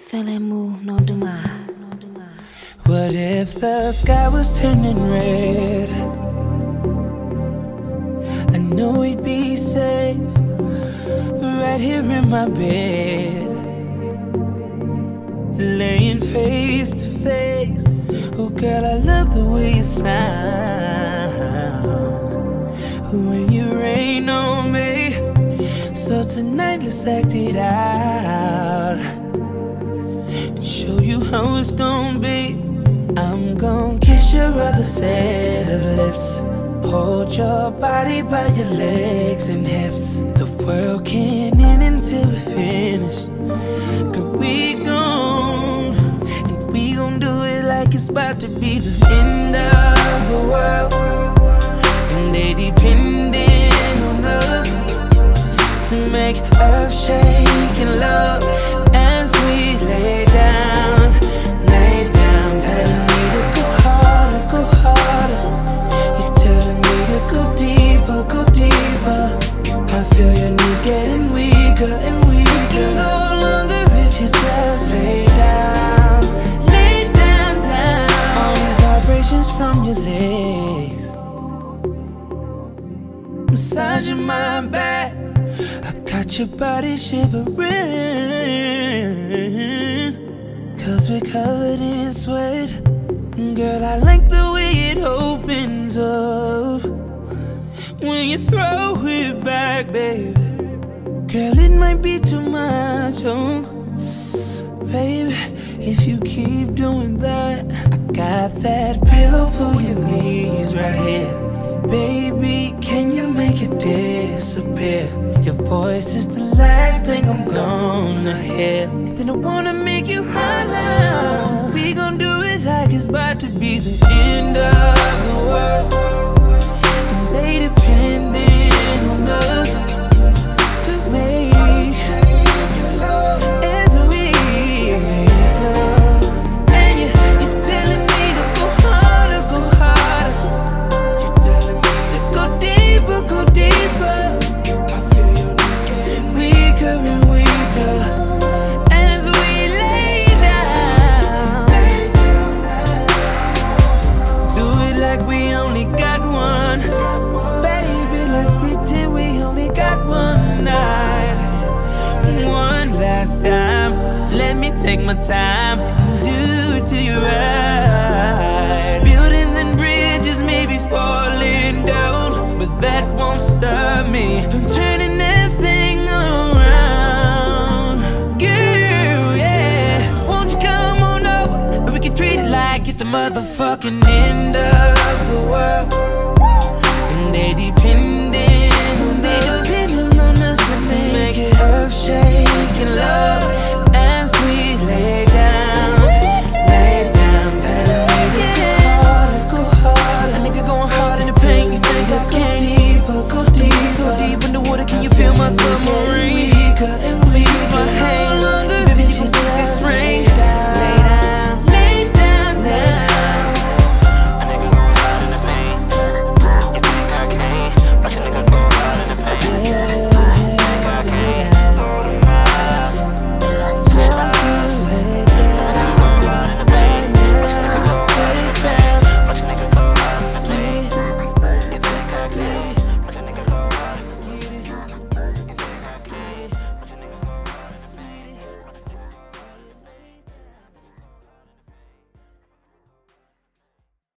What if the sky was turning red? I know we'd be safe right here in my bed, laying face to face. Oh girl, I love the way you sound when you rain on me. So tonight let's act it out and show you how it's gonna be. I'm gonna kiss your other set of lips, hold your body by your legs and hips. The world can't end until we finish. Girl, we gon' do it like it's about to be the end of the world, and they depending on us to make earth-shaking love as we lay down, telling me to go harder, go harder. You're telling me to go deeper, go deeper. I feel your knees getting weaker and weaker. You can go longer if you just lay down, down. All these vibrations from your legs, massaging my back. I got your body shivering, 'cause we're covered in sweat. Girl, I like the way it opens up when you throw it back, baby. Girl, it might be too much, oh baby, if you keep doing that. I got that pillow for your knees right here. Baby, can you make it disappear? Your voice is the last thing I'm gonna hear. Then I wanna make you holler. We gon' do it like it's about to be the end of the world, and they depending on us to make ends we love. And you're telling me to go harder, go harder. You're telling me to go deeper, go deeper. I feel your knees getting weaker and weaker as we lay down. Do it like we only got one. Baby, let's pretend we only got one night. One last time, let me take my time, do it to you right. Buildings and bridges may be falling down, but that won't stop me from turning that thing around. Girl, yeah, won't you come on over, and we can treat it like it's the motherfucking end of the world, and they depending